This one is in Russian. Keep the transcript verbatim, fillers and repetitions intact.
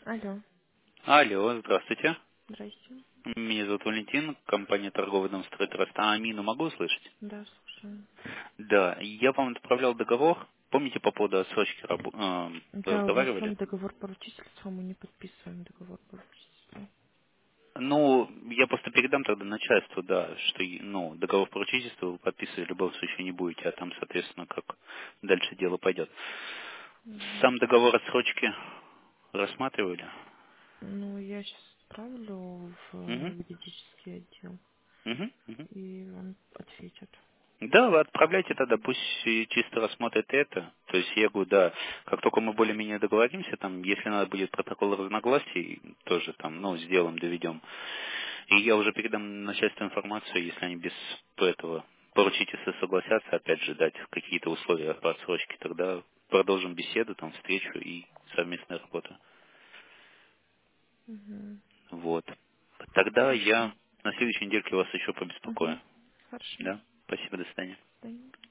Алло, Алло, здравствуйте. здрасте. Меня зовут Валентин, компания торговый дом «Стройтраст». А Амину могу услышать? Да, слушаю. Да, я вам отправлял договор. Помните, по поводу отсрочки рабо- э, вы Да, у вас с разговаривали? вами договор поручительства, мы не подписываем договор поручительства. Ну, я просто передам тогда начальству, да, что и- ну, договор поручительства вы подписывать в любом случае не будете, а там, соответственно, как дальше дело пойдет. Мгм. Сам договор отсрочки рассматривали? Ну, я сейчас отправлю в Угу, юридический отдел, угу, угу. и вам ответят. Да, вы отправляйте тогда, пусть и чисто рассмотрят это. То есть я говорю, да, как только мы более-менее договоримся, там, если надо будет протокол разногласий, тоже там, ну, сделаем, доведем. И я уже передам начальству информацию, если они без этого поручительства согласятся, опять же, дать какие-то условия по отсрочке, тогда продолжим беседу, там, встречу и совместную работу. Угу. Вот. Тогда Хорошо. я на следующей недельке вас еще побеспокою. Угу. Хорошо. Да? Спасибо, до свидания. Да.